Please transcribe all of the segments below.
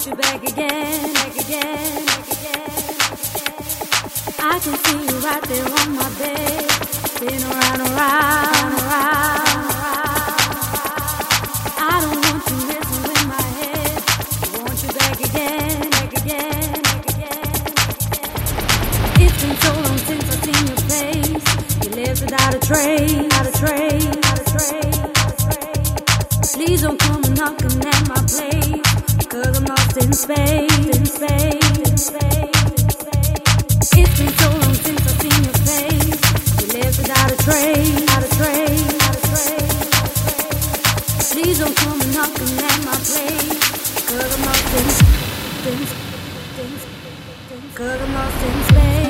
want you back again, back again, back again. I can see you right there on my bed, spin around, around, around. I don't want you messing with my head. I want you back again, back again, back again. It's been so long since I've seen your face. You left without a trace, without a trace, without a trace. Please don't come knocking at my place, 'cause I'm lost in space, in space, in space. It's been so long since I've seen your face. You left without a trace, without a trace, without a trace. Please don't come knocking at my place, 'cause I'm lost in space, 'cause I'm lost in space.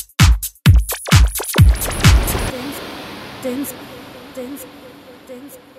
Dance, dance, dance.